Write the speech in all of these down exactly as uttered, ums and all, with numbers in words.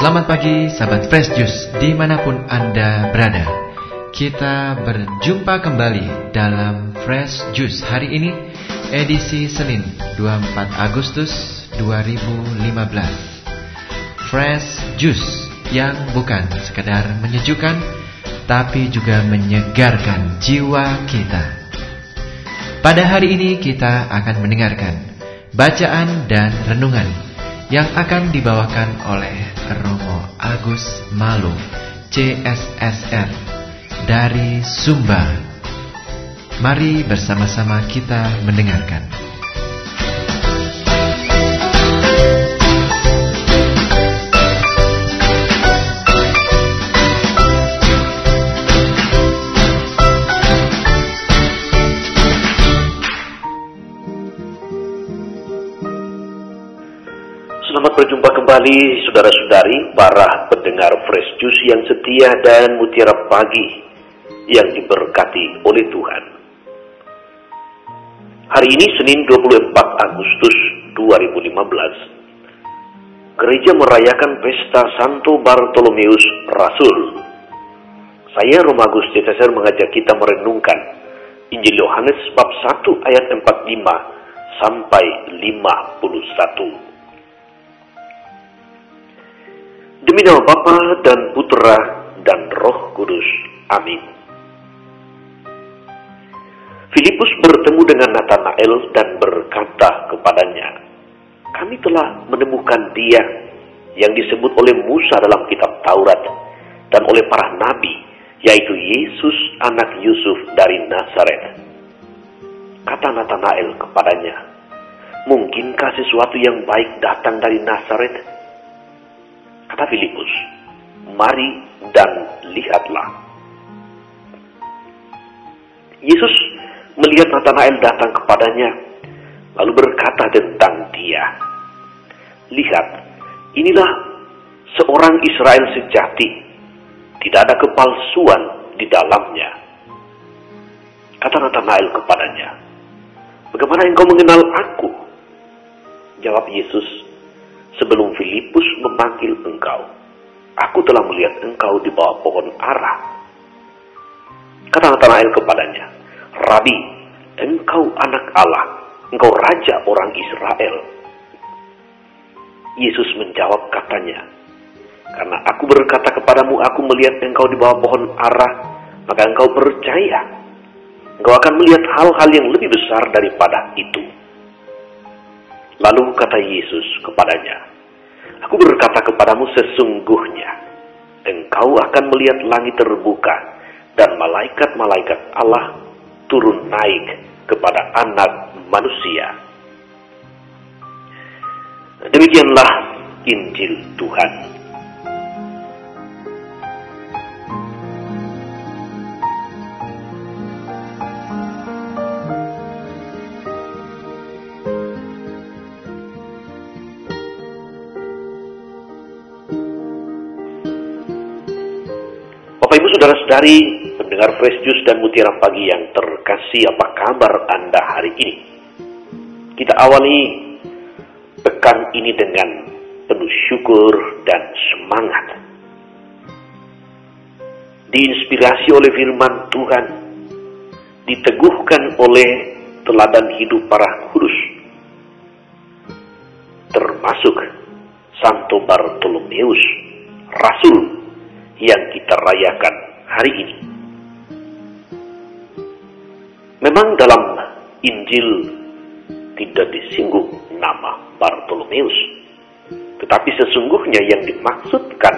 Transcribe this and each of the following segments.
Selamat pagi sahabat Fresh Juice dimanapun Anda berada. Kita berjumpa kembali dalam Fresh Juice hari ini, edisi Senin dua puluh empat Agustus dua ribu lima belas. Fresh Juice yang bukan sekedar menyejukkan, tapi juga menyegarkan jiwa kita. Pada hari ini kita akan mendengarkan bacaan dan renungan yang akan dibawakan oleh Romo Agus Malu, C S S R, dari Sumba. Mari bersama-sama kita mendengarkan. Selamat berjumpa kembali saudara-saudari, para pendengar Fresh Juice yang setia dan mutiara pagi yang diberkati oleh Tuhan. Hari ini Senin dua puluh empat Agustus dua ribu lima belas, gereja merayakan pesta Santo Bartolomeus Rasul. Saya Romo Agus C S S R mengajak kita merenungkan Injil Yohanes bab satu ayat empat puluh lima sampai lima puluh satu. Demi nama Bapa dan Putra dan Roh Kudus. Amin. Filipus bertemu dengan Nathanael dan berkata kepadanya, "Kami telah menemukan Dia yang disebut oleh Musa dalam kitab Taurat dan oleh para nabi, yaitu Yesus anak Yusuf dari Nazaret." Kata Nathanael kepadanya, "Mungkinkah sesuatu yang baik datang dari Nazaret?" Kata Filipus, "Mari dan lihatlah." Yesus melihat Nathanael datang kepadanya, lalu berkata tentang dia, "Lihat, inilah seorang Israel sejati, tidak ada kepalsuan di dalamnya." Kata Nathanael kepadanya, "Bagaimana engkau mengenal aku?" Jawab Yesus, "Sebelum Filipus memanggil engkau, aku telah melihat engkau di bawah pohon ara." Kata Nathanael kepadanya, "Rabi, engkau anak Allah, engkau raja orang Israel." Yesus menjawab katanya, "Karena aku berkata kepadamu, aku melihat engkau di bawah pohon ara, maka engkau percaya. Engkau akan melihat hal-hal yang lebih besar daripada itu." Lalu kata Yesus kepadanya, "Aku berkata kepadamu sesungguhnya, engkau akan melihat langit terbuka dan malaikat-malaikat Allah turun naik kepada anak manusia." Demikianlah Injil Tuhan. Bapak Ibu saudara-saudari, pendengar Fresh Juice dan Mutiara Pagi yang terkasih, apa kabar Anda hari ini? Kita awali pekan ini dengan penuh syukur dan semangat. Diinspirasi oleh firman Tuhan, diteguhkan oleh teladan hidup para kudus, termasuk Santo Bartolomeus Rasul yang kita rayakan hari ini. Memang dalam Injil tidak disinggung nama Bartolomeus, tetapi sesungguhnya yang dimaksudkan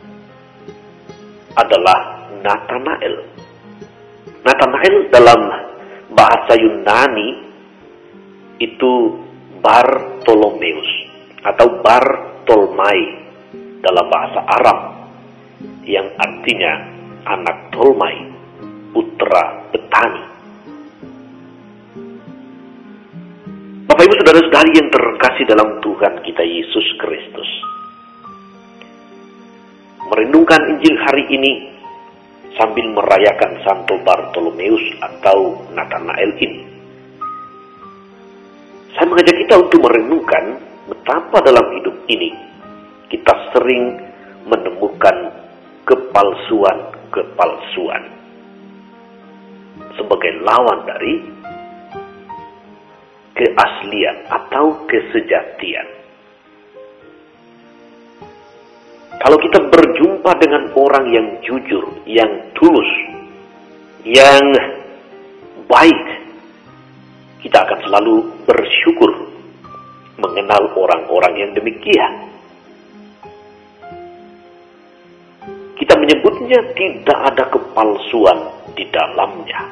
adalah Nathanael. Nathanael dalam bahasa Yunani itu Bartolomeus atau Bartolmai dalam bahasa Arab, yang artinya anak Tolmai, putra petani. Bapak Ibu saudara-saudari yang terkasih dalam Tuhan kita Yesus Kristus, merenungkan Injil hari ini sambil merayakan Santo Bartolomeus atau Nathanael ini, saya mengajak kita untuk merenungkan betapa dalam hidup ini kita sering menemukan kepalsuan-kepalsuan sebagai lawan dari keaslian atau kesejatian. Kalau kita berjumpa dengan orang yang jujur, yang tulus, yang baik, kita akan selalu bersyukur mengenal orang-orang yang demikian. Kita menyebutnya tidak ada kepalsuan di dalamnya.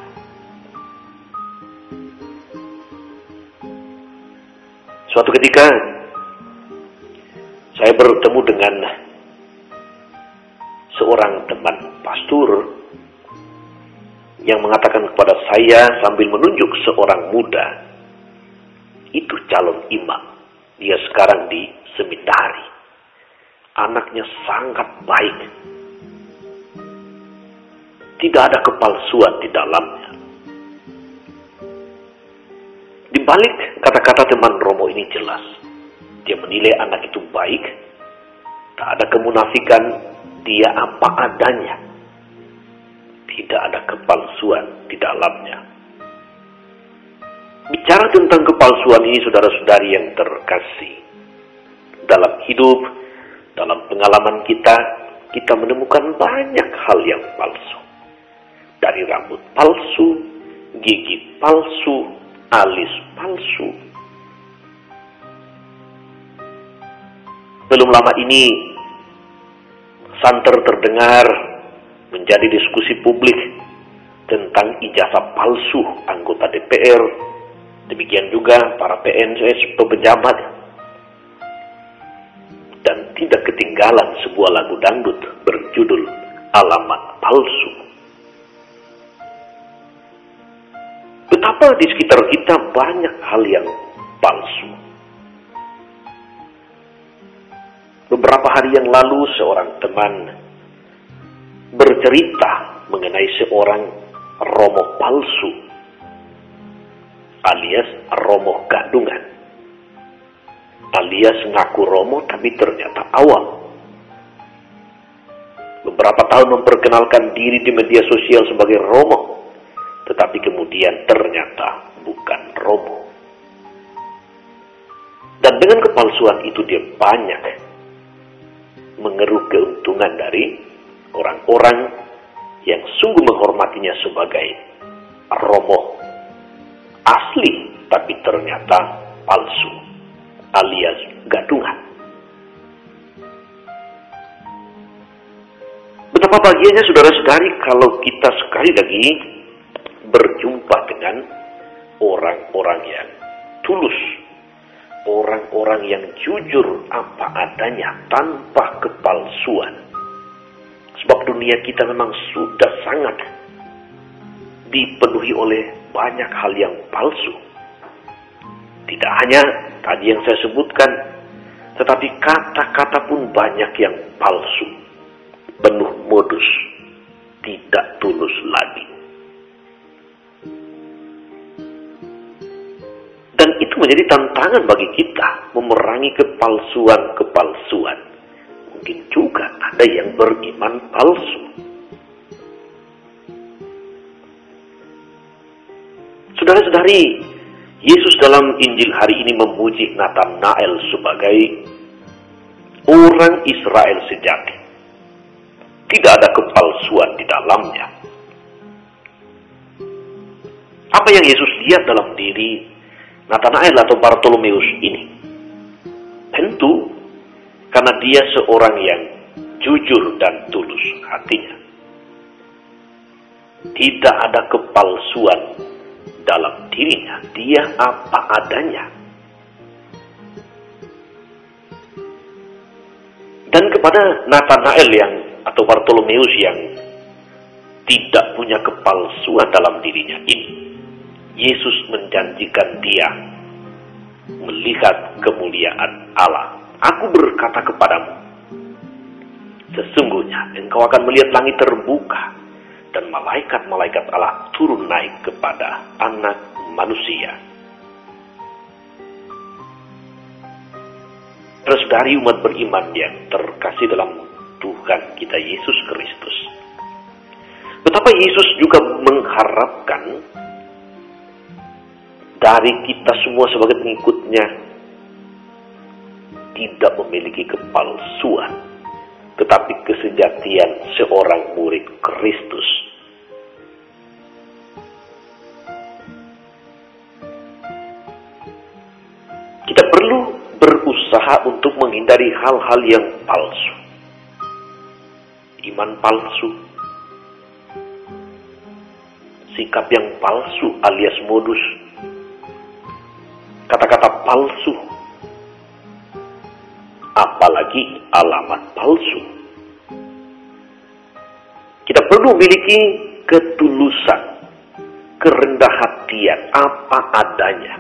Suatu ketika saya bertemu dengan seorang teman pastor yang mengatakan kepada saya sambil menunjuk seorang muda, itu calon imam. Dia sekarang di seminari. Anaknya sangat baik. Tidak ada kepalsuan di dalamnya. Di balik kata-kata teman Romo ini jelas. Dia menilai anak itu baik. Tak ada kemunafikan. Dia apa adanya. Tidak ada kepalsuan di dalamnya. Bicara tentang kepalsuan ini, saudara-saudari yang terkasih, dalam hidup, dalam pengalaman kita, kita menemukan banyak hal yang palsu. Dari rambut palsu, gigi palsu, alis palsu. Belum lama ini, santer terdengar menjadi diskusi publik tentang ijazah palsu anggota D P R, demikian juga para P N S, pejabat. Dan tidak ketinggalan sebuah lagu dangdut berjudul Alamat Palsu. Betapa di sekitar kita banyak hal yang palsu. Beberapa hari yang lalu seorang teman bercerita mengenai seorang romo palsu alias romo gadungan, alias ngaku romo tapi ternyata awam. Beberapa tahun memperkenalkan diri di media sosial sebagai romo, tetapi kemudian ternyata bukan romo. Dan dengan kepalsuan itu dia banyak mengeruk keuntungan dari orang-orang yang sungguh menghormatinya sebagai romo asli, tapi ternyata palsu, alias gadungan. Betapa bahagianya saudara-saudari kalau kita sekali lagi berjumpa dengan orang-orang yang tulus, orang-orang yang jujur apa adanya tanpa kepalsuan. Sebab dunia kita memang sudah sangat dipenuhi oleh banyak hal yang palsu. Tidak hanya tadi yang saya sebutkan, tetapi kata-kata pun banyak yang palsu, penuh modus, tidak tulus lagi. Dan itu menjadi tantangan bagi kita memerangi kepalsuan-kepalsuan. Mungkin juga ada yang beriman palsu. Saudara-saudari, Yesus dalam Injil hari ini memuji Nathanael sebagai orang Israel sejati. Tidak ada kepalsuan di dalamnya. Apa yang Yesus lihat dalam diri Nathanael atau Bartolomeus ini? Tentu karena dia seorang yang jujur dan tulus hatinya. Tidak ada kepalsuan dalam dirinya. Dia apa adanya. Dan kepada Nathanael yang atau Bartolomeus yang tidak punya kepalsuan dalam dirinya ini, Yesus menjanjikan dia melihat kemuliaan Allah. Aku berkata kepadamu, sesungguhnya engkau akan melihat langit terbuka dan malaikat-malaikat Allah turun naik kepada anak manusia. Terus dari umat beriman yang terkasih dalam Tuhan kita Yesus Kristus. Betapa Yesus juga mengharapkan dari kita semua sebagai pengikutnya tidak memiliki kepalsuan, tetapi kesejatian seorang murid Kristus. Kita perlu berusaha untuk menghindari hal-hal yang palsu. Iman palsu, sikap yang palsu alias modus, kata-kata palsu, apalagi alamat palsu. Kita perlu memiliki ketulusan, kerendah hatian, apa adanya.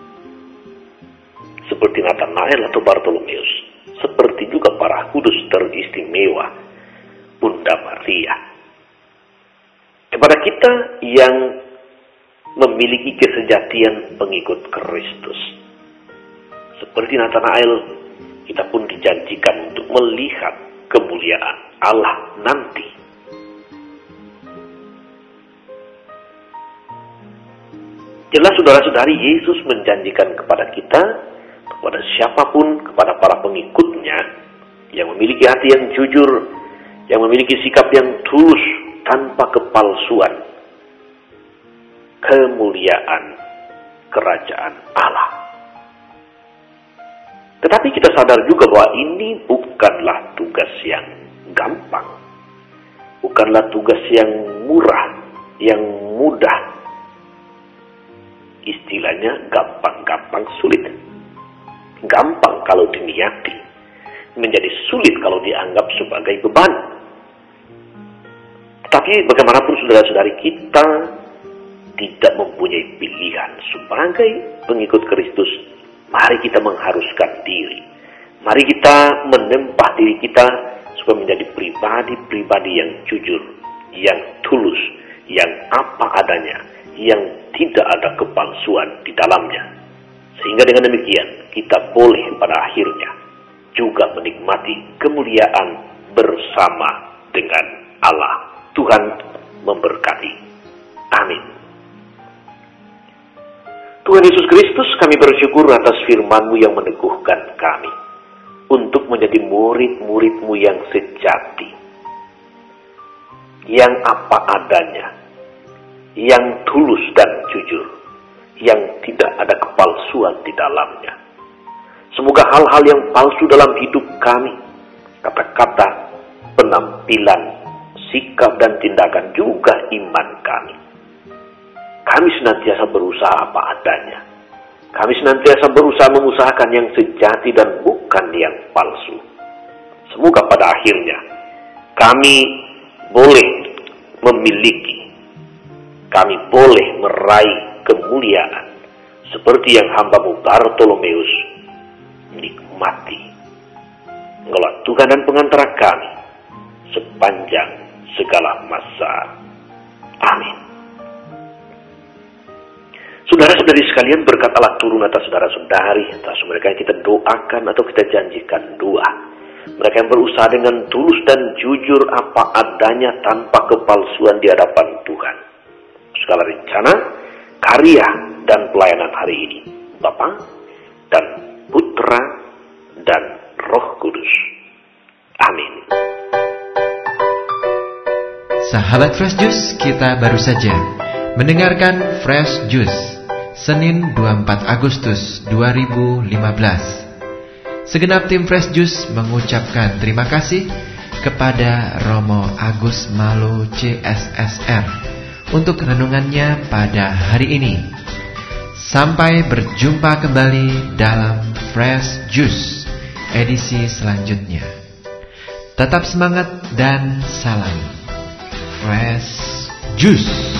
Seperti Nathanael atau Bartolomeus, seperti juga para kudus teristimewa, Bunda Maria. Kepada kita yang memiliki kesejatian pengikut Kristus, seperti Nathanael, kita pun dijanjikan untuk melihat kemuliaan Allah nanti. Jelas saudara-saudari, Yesus menjanjikan kepada kita, kepada siapapun, kepada para pengikutnya yang memiliki hati yang jujur, yang memiliki sikap yang tulus tanpa kepalsuan, kemuliaan kerajaan Allah. Tetapi kita sadar juga bahwa ini bukanlah tugas yang gampang, bukanlah tugas yang murah, yang mudah. Istilahnya gampang-gampang sulit. Gampang kalau diniati, menjadi sulit kalau dianggap sebagai beban. Tetapi bagaimanapun saudara-saudari, kita tidak mempunyai pilihan. Sebagai pengikut Kristus, mari kita mengharuskan diri. Mari kita menempah diri kita supaya menjadi pribadi-pribadi yang jujur, yang tulus, yang apa adanya, yang tidak ada kepalsuan di dalamnya. Sehingga dengan demikian, kita boleh pada akhirnya juga menikmati kemuliaan bersama dengan Allah. Tuhan memberkati. Amin. Tuhan Yesus Kristus, kami bersyukur atas firman-Mu yang meneguhkan kami untuk menjadi murid-murid-Mu yang sejati, yang apa adanya, yang tulus dan jujur, yang tidak ada kepalsuan di dalamnya. Semoga hal-hal yang palsu dalam hidup kami, kata-kata, penampilan, sikap dan tindakan, juga iman kami, kami senantiasa berusaha apa adanya. Kami senantiasa berusaha mengusahakan yang sejati dan bukan yang palsu. Semoga pada akhirnya kami boleh memiliki, kami boleh meraih kemuliaan seperti yang hamba-Mu Bartolomeus nikmati. Engkaulah Tuhan dan pengantara kami sepanjang segala masa. Amin. Saudara-saudari sekalian, berkat Allah turun atas saudara-saudari, atas mereka yang kita doakan atau kita janjikan doa. Mereka yang berusaha dengan tulus dan jujur apa adanya tanpa kepalsuan di hadapan Tuhan. Segala rencana, karya, dan pelayanan hari ini, Bapa dan Putra dan Roh Kudus. Amin. Sahabat Fresh Juice, kita baru saja mendengarkan Fresh Juice Senin dua puluh empat Agustus dua ribu lima belas. Segenap tim Fresh Juice mengucapkan terima kasih kepada Romo Agus Malo C S S R untuk renungannya pada hari ini. Sampai berjumpa kembali dalam Fresh Juice edisi selanjutnya. Tetap semangat dan salam Fresh Juice.